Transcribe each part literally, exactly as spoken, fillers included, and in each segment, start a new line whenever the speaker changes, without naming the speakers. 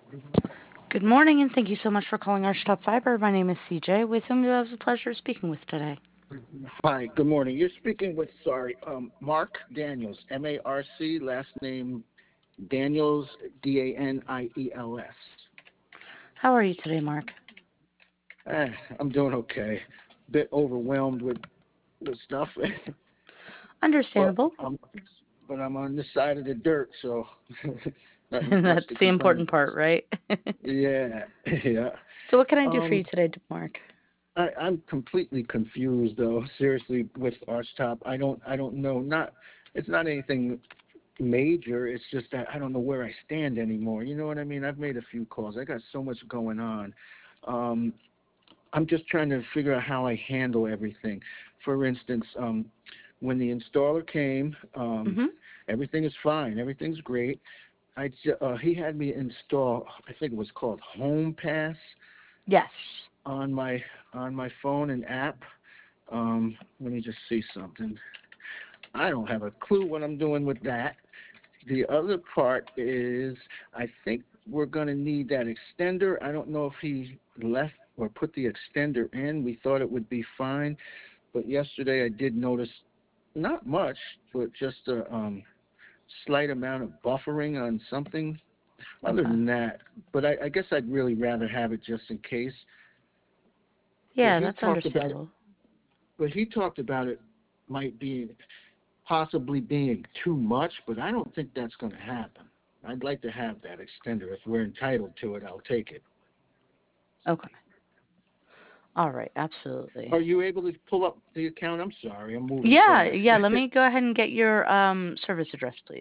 Good morning, and thank you so much for calling our Top Fiber. My name is C J, with whom you have the pleasure of speaking with today.
Hi, good morning. You're speaking with, sorry, um, Mark Daniels, M A R C, last name Daniels, D A N I E L S.
How are you today, Mark?
Eh, I'm doing okay. Bit overwhelmed with with stuff, but
Understandable.
I'm but I'm on this side of the dirt, so nothing much
That's
to
the
complain
important
about.
part, right?
Yeah, yeah.
So, what can I do for you
Um,
today, Mark?
I, I'm completely confused though. Seriously, with Archtop, I don't I don't know. Not it's not anything major. It's just that I don't know where I stand anymore. You know what I mean? I've made a few calls. I got so much going on. Um, I'm just trying to figure out how I handle everything. For instance, um, when the installer came, um,
Mm-hmm.
everything is fine. Everything's great. I ju- uh, he had me install. I think it was called Home Pass
Yes.
on my on my phone and app. Um, let me just see something. I don't have a clue what I'm doing with that. The other part is I think we're going to need that extender. I don't know if he left or put the extender in. We thought it would be fine, but yesterday I did notice not much, but just a um, slight amount of buffering on something. Other
Okay.
than that, but I, I guess I'd really rather have it just in case. But
Yeah,
he
that's
talked about it.
understandable.
But he talked about it might be possibly being too much, but I don't think that's going to happen. I'd like to have that extender. If we're entitled to it, I'll take it.
Okay. All right. Absolutely.
Are you able to pull up the account? I'm sorry, I'm moving
Yeah.
fast.
Yeah. Let me go ahead and get your um service address, please.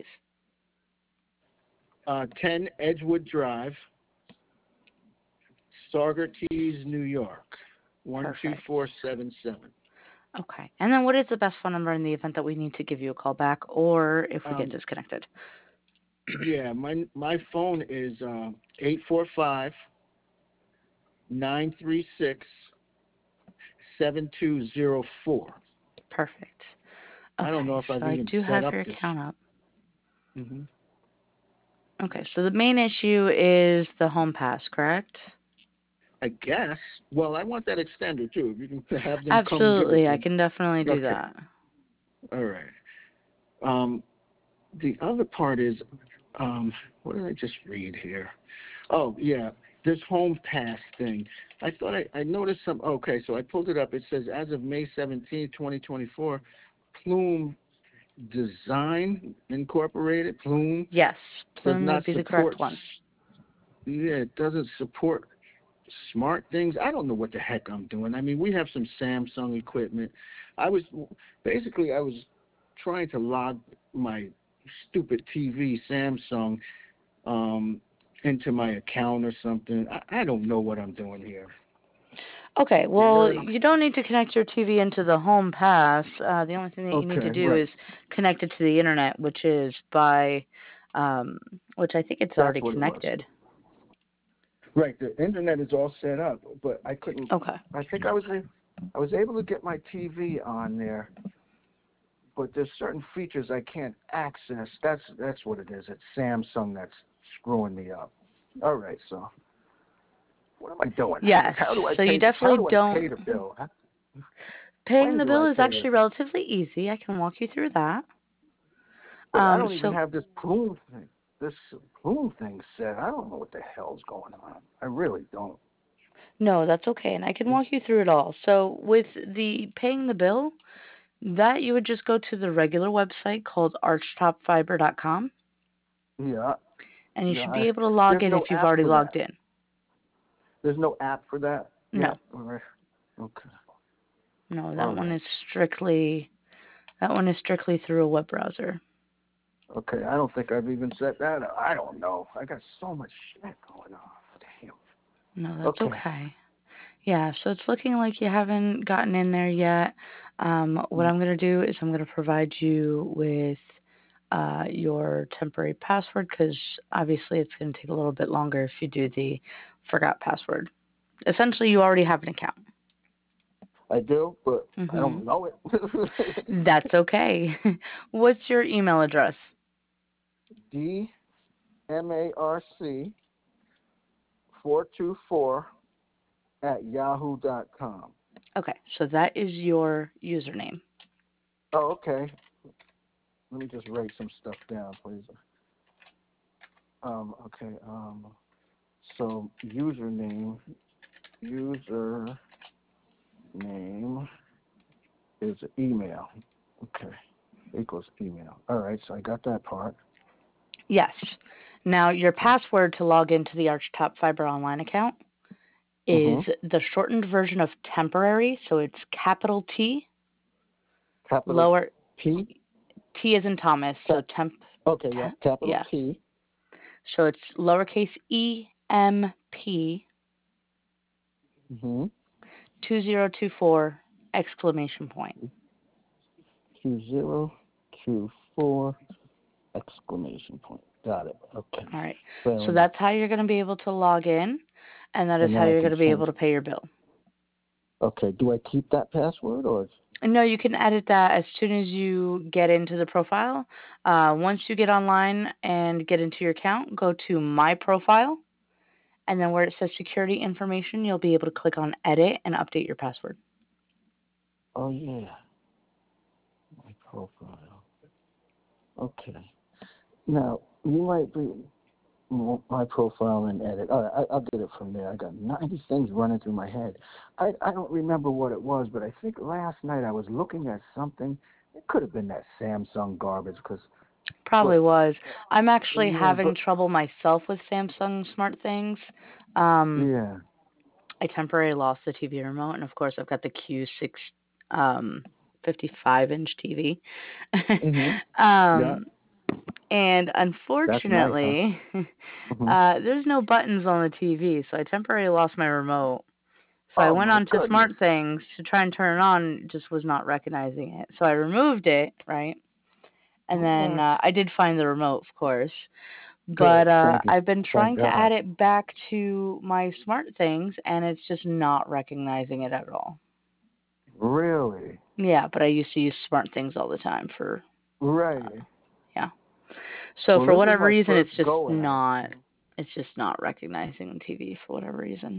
uh, ten Edgewood Drive, Saugerties, New York, one two
Perfect.
four seven seven.
Okay. And then, what is the best phone number in the event that we need to give you a call back, or if we get
Um,
disconnected?
yeah, my my phone is uh, eight four five nine three six seven two zero four.
Perfect.
I don't know
Okay.
if I've
So I
even
do
set
have
up
your
this.
account up.
hmm
Okay, so the main issue is the home pass, correct?
I guess. Well, I want that extender too. If you can have them come give it
Absolutely,
to
I
me.
can definitely do
Okay.
that.
All right. Um, the other part is, um, what did I just read here? Oh, yeah, this home pass thing. I thought I, I noticed some. Okay, so I pulled it up. It says as of May seventeenth, twenty twenty-four, Plume Design Incorporated, Plume,
Yes,
does
Plume
not
would be the correct
support,
one.
yeah, it doesn't support smart things. I don't know what the heck I'm doing. I mean, we have some Samsung equipment. I was, basically, I was trying to log my stupid T V Samsung um, into my account or something. I, I don't know what I'm doing here.
Okay,
You
well,
heard?
you don't need to connect your T V into the home pass. Uh, the only thing that you need to
Okay,
do
right.
is connect it to the internet, which is by, um, which I think it's
That's
already
what it was.
connected.
Right, the internet is all set up, but I couldn't.
Okay.
I think I was a- I was able to get my T V on there, but there's certain features I can't access. That's that's what it is. It's Samsung that's screwing me up. All right, so what am I doing?
Yes,
How do I
so you
pay? How
definitely
do I
don't.
pay the bill? Huh?
Paying
When
the
do I
bill is
pay the?
actually relatively easy. I can walk you through that.
But I
Um,
don't even
so
have this plume thing. This plume thing set. I don't know what the hell's going on. I really don't.
no, that's okay, and I can walk you through it all. So with the paying the bill, that you would just go to the regular website called archtop fiber dot com,
Yeah,
and you
yeah.
should
I,
be able to log
there's
in if
no
you've
app
already
for that.
logged in.
There's no app for that
No,
yet. All right. Okay.
no,
All
that one
right.
is strictly that one is strictly through a web browser.
Okay. I don't think I've even set that up. I don't know. I got so much shit going on. Damn.
No, that's
Okay.
okay. Yeah, so it's looking like you haven't gotten in there yet. Um, what I'm going to do is I'm going to provide you with uh, your temporary password because obviously it's going to take a little bit longer if you do the forgot password. Essentially, you already have an account.
I do, but I
hmm
don't know it.
That's okay. What's your email address?
D M A R C four two four at yahoo dot com.
Okay, so that is your username.
Oh, okay. Let me just write some stuff down, please. Um, okay. Um, so username, user name is email. Okay. Equals email. All right. So I got that part.
Yes. Now, your password to log into the Archtop Fiber Online account is
Mm-hmm.
the shortened version of temporary, so it's capital T,
Capital
lower
T.
T as in Thomas, so
Cap-
temp,
okay. Yeah.
temp
Capital
yeah.
T.
So it's lowercase e m p
Mm-hmm.
two zero two four exclamation point.
Two zero two four exclamation point. Got it. Okay.
All right.
Fair
So
enough.
that's how you're going to be able to log in, and that is
And
how
then I
you're
can
going to be
change
able to
it.
pay your bill.
Okay. Do I keep that password or?
No, you can edit that as soon as you get into the profile. Uh, once you get online and get into your account, go to My Profile, and then where it says Security Information, you'll be able to click on Edit and update your password.
Oh yeah. My profile. Okay. Now you might be my profile and edit. All right, I, I'll get it from there. I got ninety things running through my head. I I don't remember what it was, but I think last night I was looking at something. It could have been that Samsung garbage, because.
Probably
But
was. I'm actually
yeah,
having
but
trouble myself with Samsung Smart Things. Um,
yeah.
I temporarily lost the T V remote, and of course, I've got the Q six um, fifty-five inch T V.
Mhm. Yeah.
um, and
That's nice, huh?
unfortunately,
Mhm.
uh, there's no buttons on the T V, so I temporarily lost my remote. So I
Oh
went
my
on to
goodness.
Smart Things to try and turn it on, it just was not recognizing it. So I removed it, right? And then
What?
uh, I did find the remote, of course. But
Good.
uh,
Thank you.
I've been
Thank
trying to
God.
add it back to my Smart Things, and it's just not recognizing it at all.
Really?
Yeah, but I used to use Smart Things all the time for, uh,
Right.
yeah. So
Well,
for
this is
whatever
my
reason,
first
it's just
go at it.
not, it's just not recognizing the T V for whatever reason.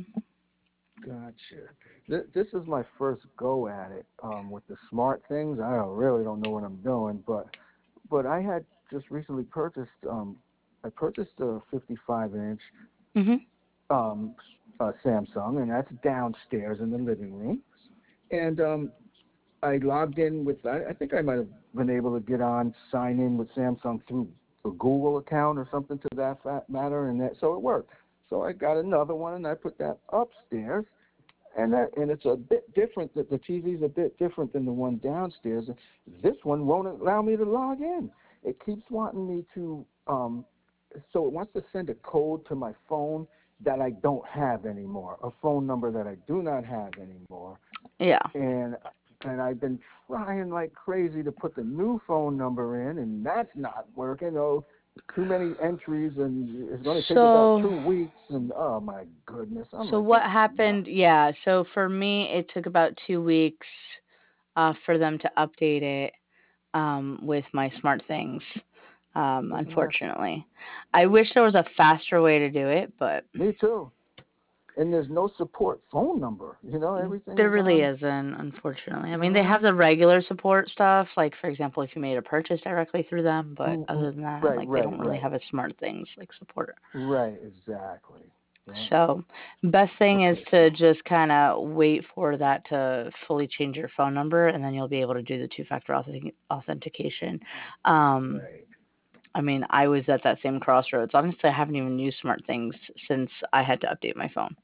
Gotcha. This, this is my first go at it um, with the smart things. I don't, really don't know what I'm doing, but but I had just recently purchased. Um, I purchased a fifty-five inch
Mhm.
um, uh, Samsung, and that's downstairs in the living room. And um, I logged in with. I, I think I might have been able to get on, sign in with Samsung through a Google account or something to that fat matter, and that so it worked. So I got another one, and I put that upstairs, and that and it's a bit different. That the T V's a bit different than the one downstairs. This one won't allow me to log in. It keeps wanting me to. Um, so it wants to send a code to my phone that I don't have anymore, a phone number that I do not have anymore,
Yeah.
and and I've been trying like crazy to put the new phone number in, and that's not working. Oh, too many entries, and it's going to take about
So
two weeks. And oh my goodness, I'm
so
like,
what
this is nuts.
happened? Yeah. So for me, it took about two weeks uh, for them to update it um, with my Smart Things. Um,
Isn't that?
unfortunately, I wish there was a faster way to do it, but
Me too. And there's no support phone number. You know, everything
there
is
really
on.
isn't, unfortunately. I mean, they have
No.
the regular support stuff, like for example, if you made a purchase directly through them, but
Mm, mm.
other than that,
Right,
like they
right,
don't really
right,
have a Smart Things like support.
right. Exactly. Yeah.
So, best thing is
Okay.
to
So.
just kind of wait for that to fully change your phone number, and then you'll be able to do the two-factor authentic- authentication. Um,
Right.
I mean, I was at that same crossroads. Honestly, I haven't even used Smart Things since I had to update my phone.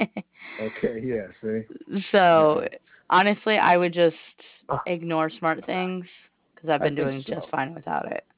Okay. Yeah. See.
So,
Uh-uh.
honestly, I would just
Ah,
ignore Smart Things because I've
I
been
think
doing just
so.
fine without it.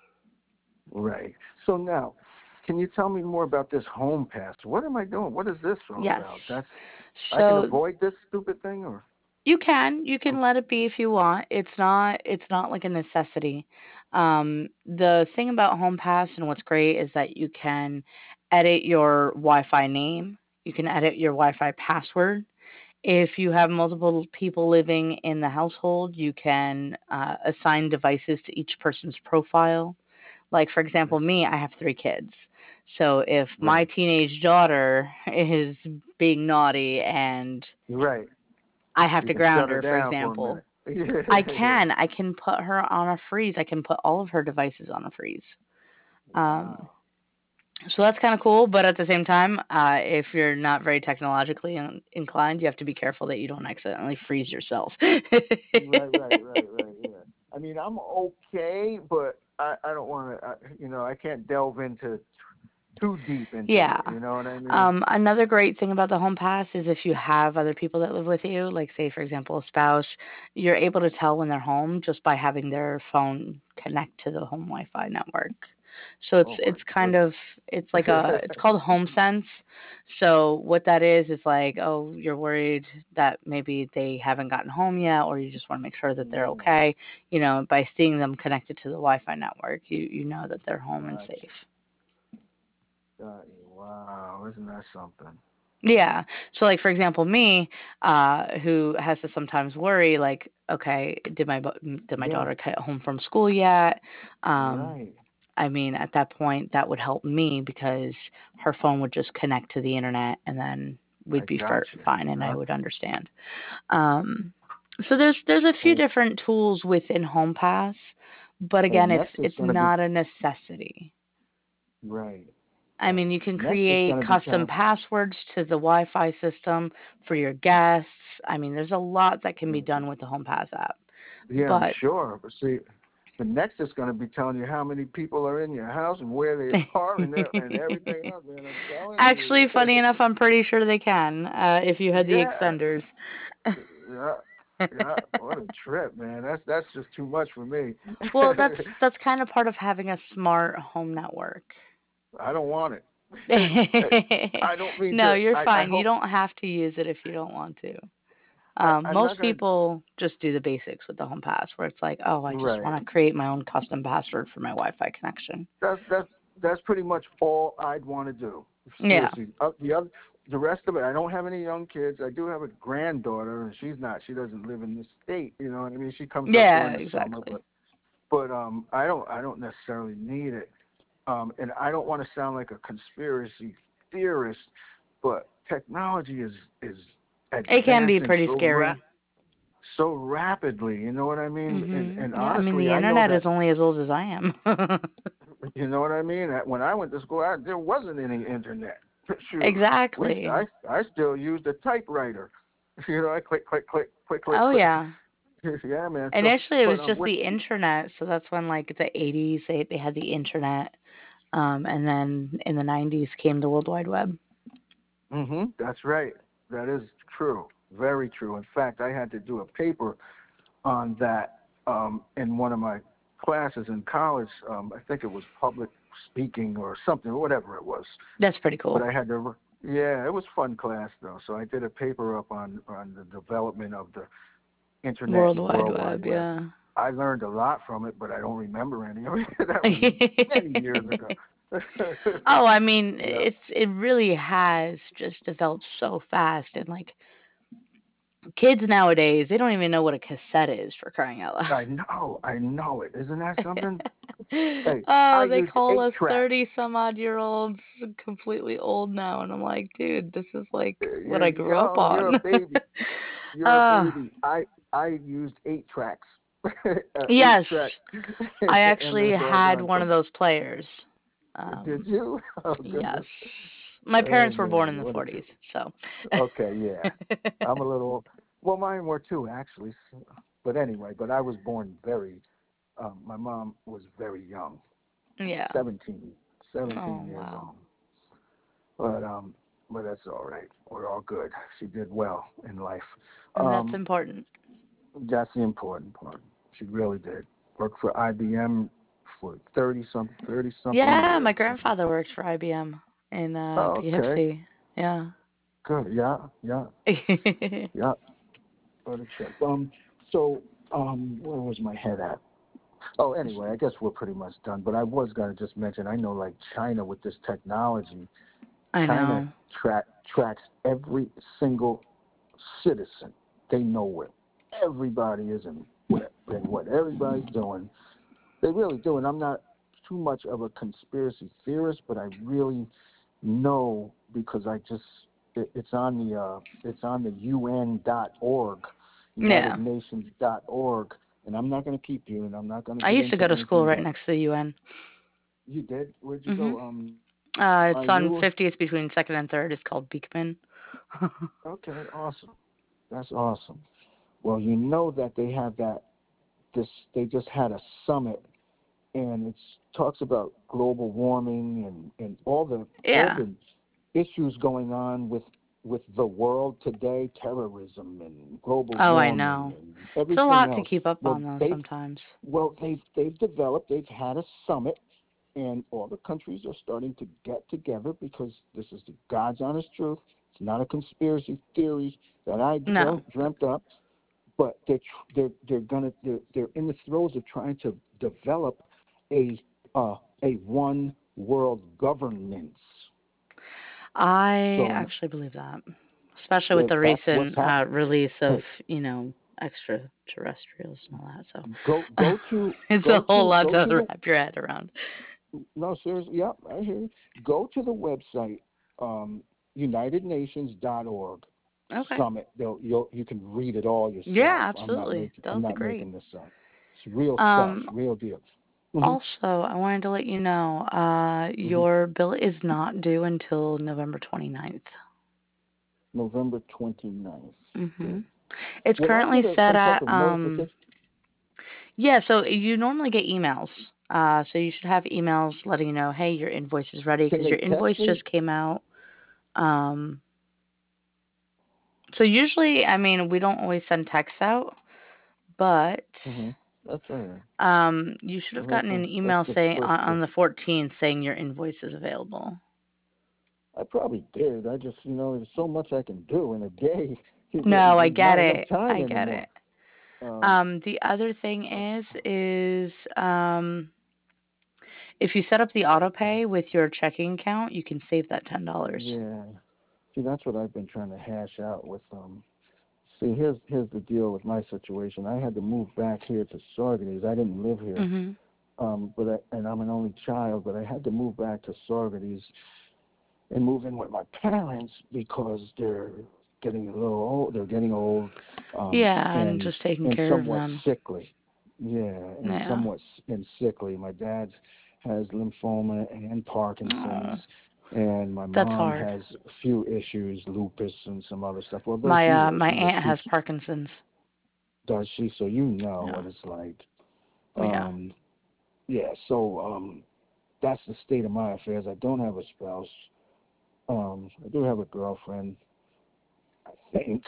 Right. So now, can you tell me more about this home pass? What am I doing? What is this all
Yes.
about? That's I can
So
avoid this stupid thing, or
you can you
um,
can let it be if you want. It's not it's not like a necessity. Um, the thing about HomePass and what's great is that you can edit your Wi-Fi name. You can edit your Wi-Fi password. If you have multiple people living in the household, you can uh, assign devices to each person's profile. Like, for example, me, I have three kids. So if my
Right.
teenage daughter is being naughty and
Right.
I have
You
to
can
ground
shut her
her, for
down for a
example,
minute.
I
Yeah. Yeah.
can. I can put her on a freeze. I can put all of her devices on a freeze. Um,
Wow.
so that's kind of cool, but at the same time, uh, if you're not very technologically in- inclined, you have to be careful that you don't accidentally freeze yourself.
Right, right, right, right. Yeah. I mean, I'm okay, but I, I don't want to. You know, I can't delve into too deep into
Yeah.
it. You know what I mean?
Um, another great thing about the Home Pass is if you have other people that live with you, like say for example a spouse, you're able to tell when they're home just by having their phone connect to the home Wi-Fi network. So it's
Oh my
it's kind
goodness.
of it's like a it's called Home Sense. So what that is is like, oh, you're worried that maybe they haven't gotten home yet, or you just want to make sure that they're
Yeah.
okay. You know, by seeing them connected to the Wi-Fi network, you you know that they're home and
Gotcha.
safe.
Got you. Wow, isn't that something?
Yeah. So like for example, me, uh, who has to sometimes worry, like, okay, did my bo- did my
Yeah.
daughter get home from school yet? Um,
Right.
I mean, at that point, that would help me because her phone would just connect to the internet, and then we'd
I
be
got
fer-
you.
fine, and I
Yeah.
would understand. Um, so there's there's a few
And,
different tools within HomePass, but
and
again, it's
next is
it's
going to be
not a necessity.
right.
I
Right.
mean, you can
Next is going
create
to be
custom
telling.
passwords to the Wi-Fi system for your guests. I mean, there's a lot that can be done with the HomePass app.
Yeah, I'm
But
sure. But see, the next is going to be telling you how many people are in your house and where they are and their- and everything else. Man, I'm telling
actually,
you.
funny enough, I'm pretty sure they can uh, if you had the
Yeah.
extenders.
Yeah. Yeah. What a trip, man. That's that's just too much for me.
Well, that's that's kind of part of having a smart home network.
I don't want it. I don't mean
No,
to.
you're
I I
fine. You
hope.
don't have to use it if you don't want to.
I,
Um,
I'm not
most
gonna.
people just do the basics with the home pass, where it's like, oh, I just
Right.
want to create my own custom password for my Wi-Fi connection.
That's that's that's pretty much all I'd want to do.
Yeah.
Seriously, uh, the other, the rest of it. I don't have any young kids. I do have a granddaughter, and she's not. She doesn't live in this state. You know what I mean? She comes up
Yeah,
during the summer,
exactly.
but but um, I don't I don't necessarily need it. Um, and I don't want to sound like a conspiracy theorist, but technology is is
It can be
advancing
pretty
so ra-
scary.
so rapidly. You know what I mean? And
Mhm.
and
Yeah, I mean
honestly,
the
I know
internet is
that.
only as old as I am.
You know what I mean? When I went to school, I, there wasn't any internet. Shoot, we
Exactly.
I I still used a typewriter. You know, I click click click click click
Oh
click.
yeah.
Yeah, man. So,
Initially it
but
was
um,
just
with
the internet, so that's when like the eighties they they had the internet. Um and then in the nineties came the World Wide Web.
mhm, that's right. That is true. Very true. In fact, I had to do a paper on that um, in one of my classes in college. Um, I think it was public speaking or something, whatever it was.
That's pretty
But
cool.
I had to, yeah, it was fun class though. So I did a paper up on on the development of the internet
World
and
Wide
World Wide
Web,
Web.
yeah.
I learned a lot from it, but I don't remember any of it. That was many years ago.
Oh, I mean,
Yeah,
it's it really has just developed so fast, and like kids nowadays, they don't even know what a cassette is for crying out
I
loud.
know, I know it. Isn't that something? Hey, I
Oh, they
used
call
eight
us
tracks.
thirty some odd year olds completely old now, and I'm like, dude, this is like what I
You're
grew up
young. You're
on.
a baby. You're a
uh,
baby. I I used eight tracks, uh, eight
yes,
tracks,
I
and
actually
that
had
doggone
one of
com-
those players.
Did
Um,
you? Oh
yes.
goodness.
My
Oh
parents were born
man,
in the
what a
forties,
trip.
so.
Okay, yeah. I'm a little. Well, mine were too actually. So- But anyway, but I was born very. Um, my mom was very young,
Yeah.
seventeen, seventeen
Oh,
years
wow.
old. But um, but that's all right. We're all good. She did well in life.
And that's
Um,
important.
That's the important part. She really did. Worked for I B M for thirty some thirty something
Yeah, my
years.
grandfather worked for I B M in uh
Oh, okay.
Poughkeepsie. Yeah.
Good. Yeah, yeah, yeah. What a trip. Um, so um, where was my head at? Oh, anyway, I guess we're pretty much done. But I was gonna just mention, I know like China with this technology,
I
China
know.
track tracks every single citizen. They know where everybody is and what and what everybody's doing. They really do, and I'm not too much of a conspiracy theorist, but I really know because I just it, it's on the uh, it's on the U N dot org, United
Yeah.
Nations dot org, and I'm not going to keep you, and I'm not going to
I
get
used to
into
go to school
anything
right
that
next to the U N.
you did. Where'd you
Mhm.
go? Um,
Uh,
are
it's on
you
fiftieth between second and third. It's called Beekman.
okay? Awesome. That's awesome. Well, you know that they have that. This they just had a summit, and it talks about global warming and, and all the all
Yeah.
the issues going on with with the world today, terrorism and global
Oh, I
warming
know.
and
It's a
everything
lot to
else.
keep up
Well,
on though
they've
sometimes.
well they've they've developed. They've had a summit, and all the countries are starting to get together because this is the God's honest truth. It's not a conspiracy theory that I
No.
dreamt, dreamt up, but they're they're they're gonna they're, they're in the throes of trying to develop a uh, a one world governance.
I
So
actually believe that, especially with
that
the
that's what's
recent uh,
happening.
release
Hey,
of, you know, extraterrestrials and all that. So
go go to
it's a
go
whole
to
lot
go
to
to the
wrap your head around.
no seriously. Yep, I hear you. Go to the website um, United Nations dot org
Okay.
summit. They'll, you'll, you can read it all
Yeah,
yourself. I'm not
absolutely.
making I'm
That'll be
not
great.
making this up. It's real stuff,
Um,
real deal. hmm
Also, I wanted to let you know, uh,
hmm
your bill is not due until November twenty-ninth.
November twenty-ninth.
Mm-hmm.
Good.
It's
Will I
currently
get a,
set
some type
at,
of
um,
notification?
yeah, so you normally get emails. Uh, so you should have emails letting you know, hey, your invoice is ready
Can
because
they
your
text
invoice
me?
just came out. Um, so usually, I mean, we don't always send texts out, but
hmm That's all right.
um, you should have
Well,
gotten
that's,
an
a, that's
email
the
saying
first
on,
thing.
on the fourteenth saying your invoice is available.
I probably did. I just, you know, there's so much I can do in a day.
No, I
There's
get
not enough
it.
time
I get
anymore.
it.
Um,
Um, the other thing is, is um, if you set up the auto pay with your checking account, you can save that ten dollars.
yeah. See, that's what I've been trying to hash out with um. See, here's here's the deal with my situation. I had to move back here to Saugerties. I didn't live here,
Mhm.
um, but I, and I'm an only child, but I had to move back to Saugerties and move in with my parents because they're getting a little old. They're getting old, um,
Yeah, and
and
just taking
and
care of
somewhat
them.
sickly. Yeah, and
Yeah.
somewhat s- and sickly. My dad has lymphoma and Parkinson's,
Oh,
and my
that's
mom
hard.
has a few issues, lupus and some other stuff. Well, but
My
she's
uh
a
my
she's a
aunt has
teacher,
Parkinson's.
does she? So you know
Yeah.
what it's like.
Yeah.
Um, yeah. So um, that's the state of my affairs. I don't have a spouse. Um, I do have a girlfriend, I think.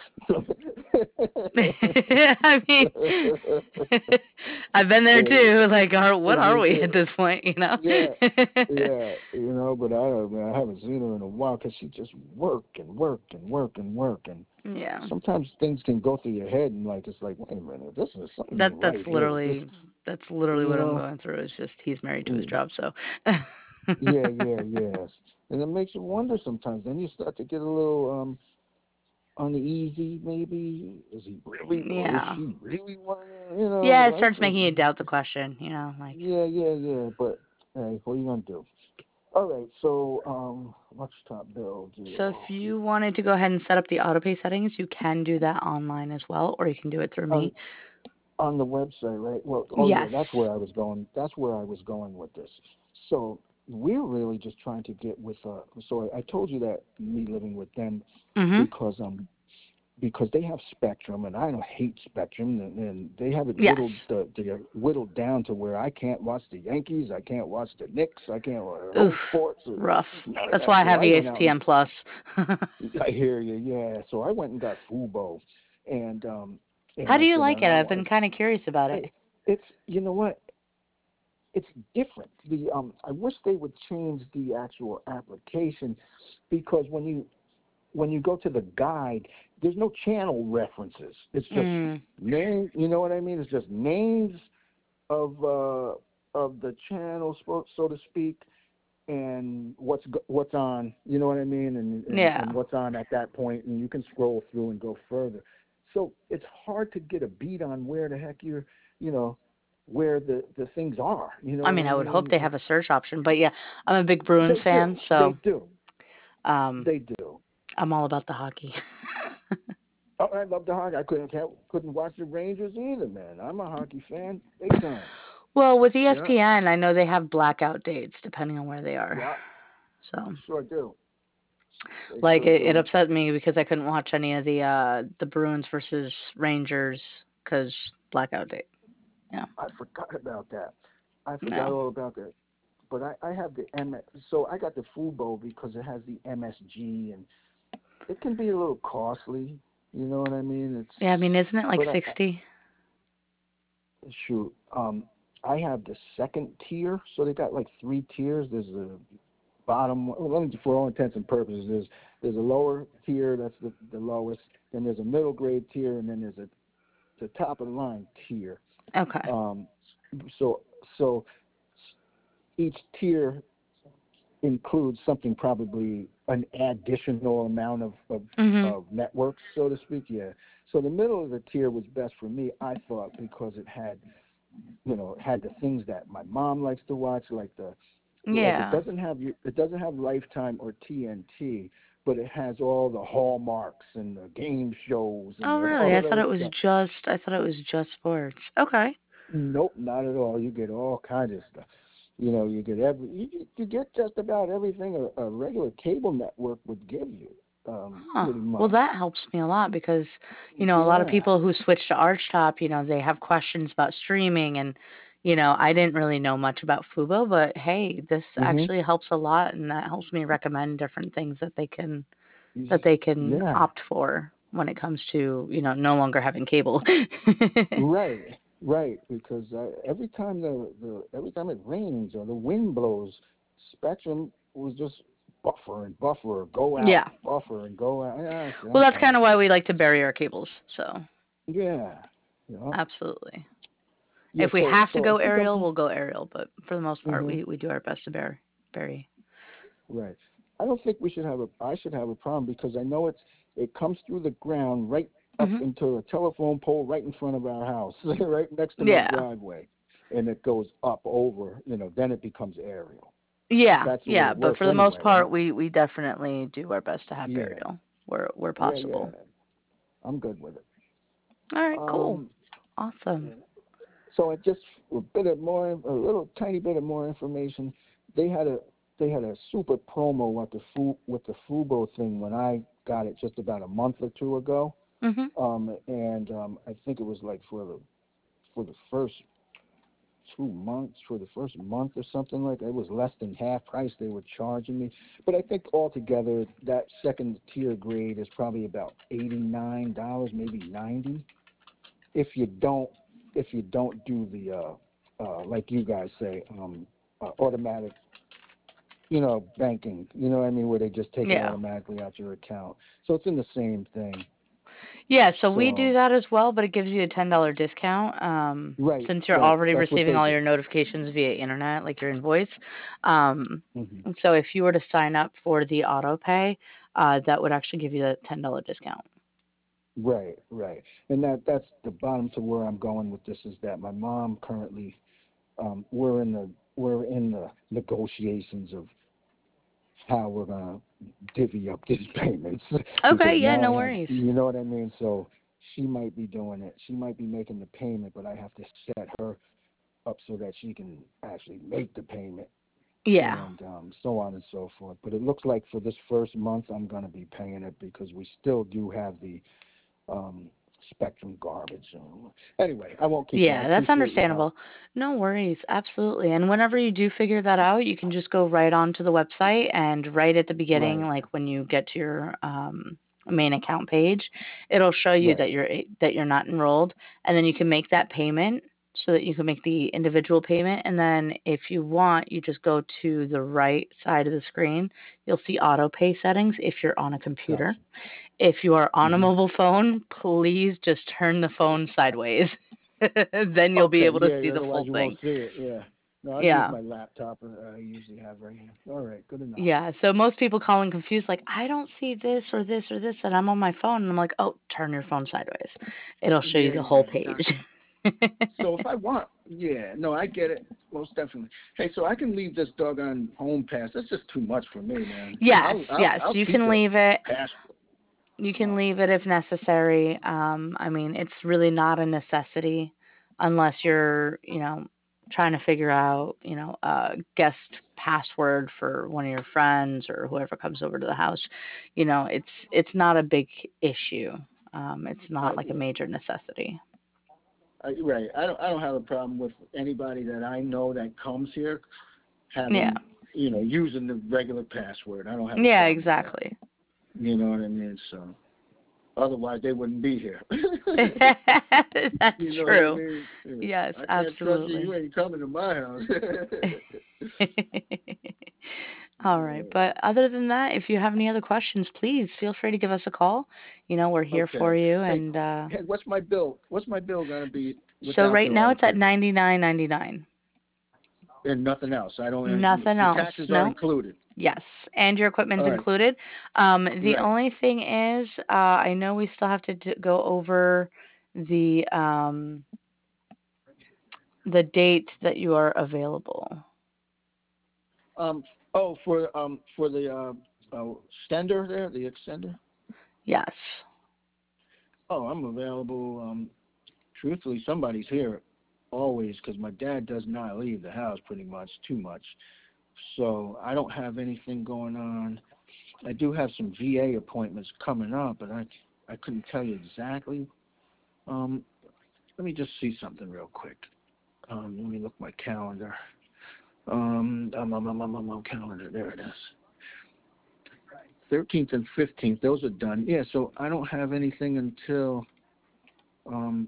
I mean, I've been there too. Like, are what are we at this point? You know?
yeah, yeah, you know, but I don't, man, I haven't seen her in a while because she just work and work and work and work, and
Yeah.
sometimes things can go through your head and like it's like, wait a minute, this is something
That
ain't right
that's
here. This,
literally that's literally
you
what I'm
know,
going through. It's just he's married to his
mm,
job, so.
yeah, yeah, yes, and it makes you wonder sometimes. Then you start to get a little um uneasy, maybe. Is he really or is
Yeah.
she really wanting, you know?
Yeah, it
Like,
starts making you doubt the question, you know, like.
yeah, yeah, yeah. But hey, what are you gonna do? All right, so um, what's top bill
So
deal?
if you wanted to go ahead and set up the autopay settings, you can do that online as well, or you can do it through
On
me.
on the website, right? Well, oh yeah, that's
Yes.
where I was going. That's where I was going with this. So we're really just trying to get with. Uh, so I, I told you that me living with them
Mhm.
because um because they have Spectrum, and I don't hate Spectrum, and, and they have it whittled
Yes.
the, the whittled down to where I can't watch the Yankees, I can't watch the Knicks, I can't watch home
Oof.
sports, or
Rough.
none of
That's
that.
why I
So
have
I went out and
E S P N Plus.
I hear you, yeah. So I went and got Fubo, and um and
How do
I
you
said
like
I
it?
don't
I've
want
been
to.
kind of curious about it.
Hey, it's you know what? It's different. The um I wish they would change the actual application because when you when you go to the guide, there's no channel references. It's just
Mm.
name. You know what I mean? It's just names of uh, of the channel, so so to speak, and what's go- what's on. You know what I mean? And, and
Yeah.
and what's on at that point, and you can scroll through and go further. So it's hard to get a beat on where the heck you're. You know, where the the things are. You know
I
what
mean,
I
I would hope they
mean?
have a search option, but yeah, I'm a big Bruins
They
fan,
do. They
so
do.
um,
They do.
I'm all about the hockey.
Oh, I love the hockey. I couldn't can't, couldn't watch the Rangers either, man. I'm a hockey fan, big time.
Well, with
Yeah,
E S P N, I know they have blackout dates depending on where they are.
yeah,
So,
sure do. They
like,
sure
it, it
do.
upset me because I couldn't watch any of the uh the Bruins versus Rangers because blackout date. Yeah,
I forgot about that. I forgot
no,
all about that. But I, I have the M. So I got the Fubo because it has the M S G, and it can be a little costly. You know what I mean? It's
yeah. I mean, isn't it like
but I,
sixty?
shoot, um, I have the second tier, so they got like three tiers. There's a bottom. Well, let me, for all intents and purposes, there's there's a lower tier that's the, the lowest. Then there's a middle grade tier, and then there's a the top of the line tier.
Okay.
Um, so so each tier includes something probably an additional amount of, of
Mhm.
of networks, so to speak. Yeah. So the middle of the tier was best for me, I thought, because it had you know, had the things that my mom likes to watch, like the like it
Yeah.
doesn't have it doesn't have Lifetime or T N T, but it has all the hallmarks and the game shows and
Oh,
the,
really?
all
I
of
thought
those
it was
stuff.
just I thought it was just sports. Okay.
Nope, not at all. You get all kinds of stuff. You know, you get every you, you get just about everything a, a regular cable network would give you, um,
Huh.
pretty
Well,
much.
that helps me a lot because, you know, a lot of
Yeah.
people who switch to Archtop, you know, they have questions about streaming and, you know, I didn't really know much about Fubo, but hey, this
Mhm.
actually helps a lot and that helps me recommend different things that they can that they can
Yeah.
opt for when it comes to, you know, no longer having cable.
Right, right. Because uh, every time the, the every time it rains or the wind blows, Spectrum was just buffer and buffer, go out,
Yeah.
buffer and go out. Yeah, see,
Well,
I'm
that's kind
tired
of
of
why
this.
we like to bury our cables. So,
Yeah, yeah,
absolutely.
yeah.
If we
So,
have to
so I
go
think
aerial,
I'm.
we'll go aerial, but for the most part,
Hmm.
we we do our best to bury bury.
Right. I don't think we should have a. I should have a problem because I know it's. It comes through the ground right up
Mhm.
into a telephone pole right in front of our house, right next to my
Yeah.
driveway, and it goes up over. You know, then it becomes aerial.
Yeah,
That's the way
yeah,
it
but
works
for the most
anyway,
part,
right?
we we definitely do our best to have
Yeah,
burial where where
yeah, yeah.
possible.
I'm good with it.
All right, cool,
Um,
awesome.
so it just a bit of more, a little tiny bit of more information. They had a they had a super promo with the fu, with the Fubo thing when I got it just about a month or two ago.
Mhm.
Um, and um, I think it was like for the for the first two months, for the first month or something like that. It was less than half price they were charging me. But I think altogether that second tier grade is probably about eighty nine dollars, maybe ninety. If you don't if you don't do the uh, uh, like you guys say, um, uh, automatic, you know, banking. You know what I mean, where they just take it
Yeah.
automatically out your account. So it's in the same thing.
Yeah, so we do
So
that as well, but it gives you a ten dollar discount um
right,
since you're
right.
already
That's what
receiving
they
all
do.
your notifications via internet, like your invoice. Um
Hmm.
so if you were to sign up for the auto pay, uh that would actually give you a ten dollar discount.
Right, right. And that that's the bottom to where I'm going with this is that my mom currently um, we're in the we're in the negotiations of how we're gonna divvy up these payments because
Okay, yeah,
now I
no
have
worries.
you know what I mean. So she might be doing it. She might be making the payment, but I have to set her up so that she can actually make the payment
Yeah.
and um, so on and so forth. But it looks like for this first month I'm going to be paying it because we still do have the um, Spectrum garbage. So, anyway, I won't keep you. I
Yeah, that's
appreciate your help.
understandable. No worries, absolutely. And whenever you do figure that out, you can just go right onto the website and right at the beginning,
Right,
like when you get to your um, main account page, it'll show you
right.
that you're that you're not enrolled, and then you can make that payment so that you can make the individual payment. And then if you want, you just go to the right side of the screen. You'll see auto pay settings if you're on a computer.
Gotcha.
If you are on a
Hmm.
mobile phone, please just turn the phone sideways. Then you'll be
Okay,
able to
yeah,
see
yeah,
the
otherwise
full
you won't
thing.
see it, yeah. No, I use
Yeah.
my laptop uh, I usually have right here. All right, good enough.
Yeah. So most people calling confused, like, I don't see this or this or this, and I'm on my phone. And I'm like, oh, turn your phone sideways. It'll show you
Yeah,
the
yeah,
whole
you got
page.
to. So if I want, yeah, no, I get it, most definitely. Hey, so I can leave this doggone home pass. That's just too much for me, man. I'll
Yes,
I'll
yes,
I'll
you
keep
can
the
leave it.
passport.
You can
Oh,
leave it if necessary. Um, I mean, it's really not a necessity unless you're, you know, trying to figure out, you know, a guest password for one of your friends or whoever comes over to the house. You know, it's it's not a big issue. Um, it's
I,
not like a major necessity.
I, right. I don't I don't have a problem with anybody that I know that comes here
Yeah.
having, you know, using the regular password. I don't have a
Yeah,
problem with that.
exactly.
You know what I mean? So otherwise they wouldn't be here.
That's
You know what I
true.
mean? Yeah.
Yes,
I can't trust you. You
absolutely.
ain't coming to my house.
All right.
Yeah.
But other than that, if you have any other questions, please feel free to give us a call. You know, we're here for
Okay.
you.
Hey,
And uh,
hey, what's my bill? What's my bill gonna be
so
without
right
the
now it's at
electricity
ninety-nine ninety-nine.
and nothing else? I don't.
Nothing
The
else.
taxes are
No.
included.
Yes. And your equipment's
All right.
included. Um, the
Right.
only thing is, uh, I know we still have to d go over the um, the dates that you are available.
Um. Oh, for um for the uh, uh extender there, the extender.
Yes.
Oh, I'm available. Um, truthfully, somebody's here always because my dad does not leave the house pretty much too much. So I don't have anything going on. I do have some V A appointments coming up, but I I couldn't tell you exactly. Um, let me just see something real quick. Um, let me look my calendar. Um, um, um, um, um, um, um, calendar. There it is. thirteenth and fifteenth. Those are done. Yeah. So I don't have anything until um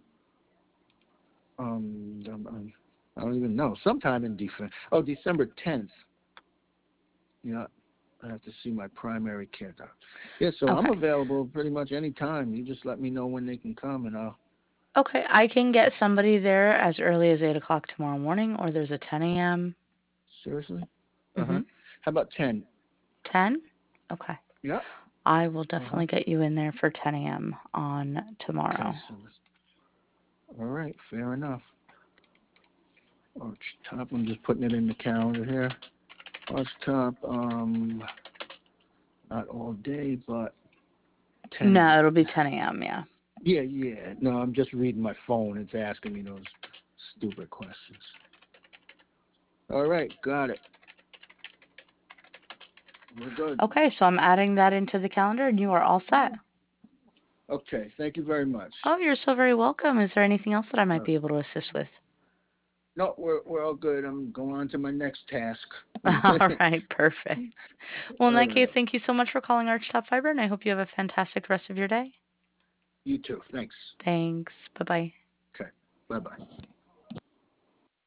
um, um, um I don't even know. Sometime in December. Oh, December tenth. Yeah. I have to see my primary care doctor. Yeah, so I'm
Okay.
available pretty much any time. You just let me know when they can come, and I'll.
Okay. I can get somebody there as early as eight o'clock tomorrow morning, or there's a ten a m.
Seriously? Uh
Mm-hmm.
huh. How about ten?
ten? Okay.
Yeah.
I will
Uh huh.
definitely get you in there for ten a m on
Okay.
tomorrow.
So, all right. Fair enough. Arch top. I'm just putting it in the calendar here. Arch top. Um, not all day, but ten
No, it'll
a.m.
be ten a m. Yeah.
Yeah, yeah. No, I'm just reading my phone. It's asking me those stupid questions. All right. Got it. We're good.
Okay, so I'm adding that into the calendar and you are all set.
Okay. Thank you very much.
Oh, you're so very welcome. Is there anything else that I might
Uh,
be able to assist with?
no, we're we're all good. I'm going on to my next task.
All right, perfect. Well, in
All
that case,
right.
thank you so much for calling Archtop Fiber, and I hope you have a fantastic rest of your day.
You too. Thanks.
Thanks. Bye bye.
Okay. Bye bye.